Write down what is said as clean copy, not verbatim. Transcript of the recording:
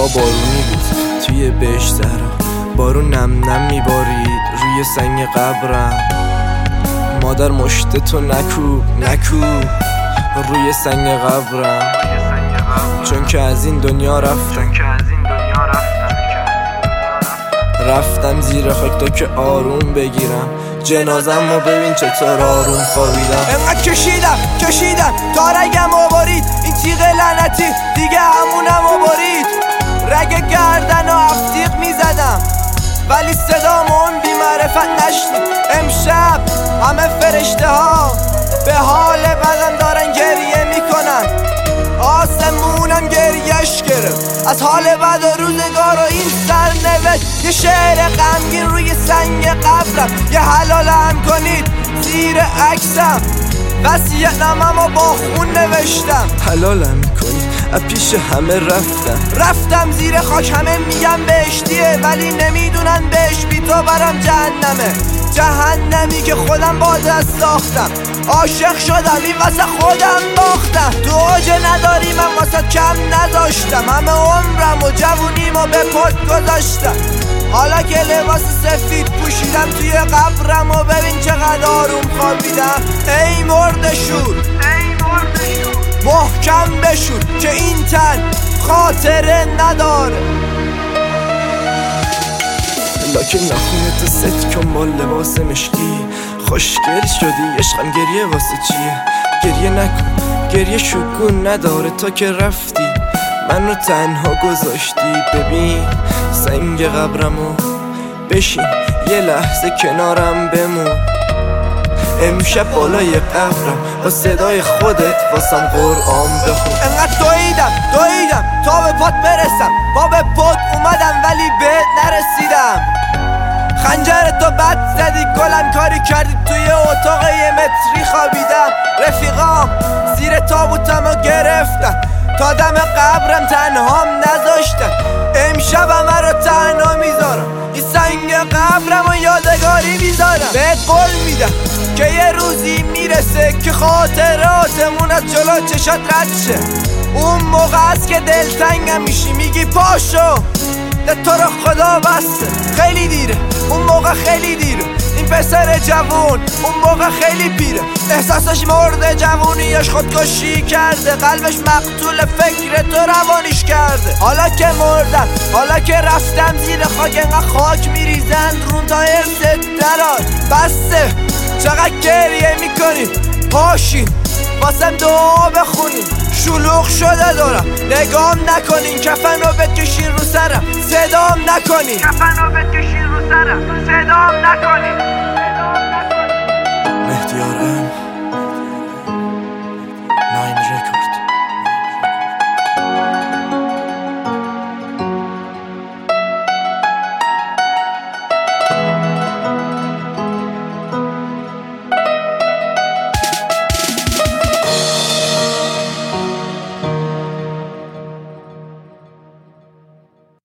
هوا بارونی بود توی بهش زهرا، بارون نم نم میبارید روی سنگ قبرم. مادر مشت تو نکوب نکوب روی سنگ قبرم، چون که از این دنیا رفتم زیر خاک تا که آروم بگیرم. جنازم رو ببین چطور آروم خوابیدم. انقدر کشیدم تا رگم رو برید، این تیغ لعنتی دیگه همونم رو برید. رگ گردن و افتیق میزدم ولی صدامون بی معرفت نشنید. امشب همه فرشته ها به حال بدن دارن گریه میکنن، آسمونم گریهش گرفت از حال بد و روزگار و این سرنوشت. یه شعر غمگین روی سنگ قبرم، یه حلالم کنید زیر عکسم. وصیت‌نامه‌مو با خون نوشتم، حلالم کنید از پیش همه رفتم زیر خاک. همه میگن بهشتیه ولی نمیدونن بهش بی تو برام جهنمی که خودم با دست ساختم. عاشق شدم این واسه خودم باختم، تو اوجه نداری من واسه کم نذاشتم. همه عمرم و جوونیمو به پد گذاشتم، حالا که لباس سفید پوشیدم توی قبرم و ببین چقدر آروم خوابیدم. ای مرد شور محکم بشور که این تن خاطره نداره. لکن نخونت ست کن با لباس مشکی، خوشگل شدی عشقم گریه واسه چیه؟ گریه نکن گریه شگون نداره، تا که رفتی منو تنها گذاشتی. ببین سنگ قبرمو بشین یه لحظه کنارم بمون. امشب بالای قبرم با صدای خودت واسم قرآن بخون. انقدر دویدم تا به پات برسم، با به پات اومدم ولی بهت نرسیدم. خنجرتو بد زدی گلم کاری کردی، توی اتاق یه متری خوابیدم. رفیقام زیر تابوتمو گرفتن تا دم قبرم تنهام نذاشتن. امشب همه رو تنها میذارم، این سنگ قبرم و یادگاری میذارم. بهت قول میدم که یه روزی میرسه که خاطراتمون از جلو چشات رد شه. اون موقع است که دلتنگم میشی میگی پاشو ده تو رو خدا بسته. خیلی دیره اون موقع، خیلی دیره. این پسر جوون اون موقع خیلی پیره، احساسش مرده، جوونیش خودکشی کرده، قلبش مقتول، فکر تو روانیش کرده. حالا که مردم، حالا که رفتم زیر خاک، انقدر خاک میریزن رون تا ارست درار. بسته چقدر گریه میکنیم، پاشین واسم دعا بخونین. شلوغ شده دارم نگام نکنین، کفن رو بکشین رو سرم صدام نکنین. مهدی آرم 9 رکورد.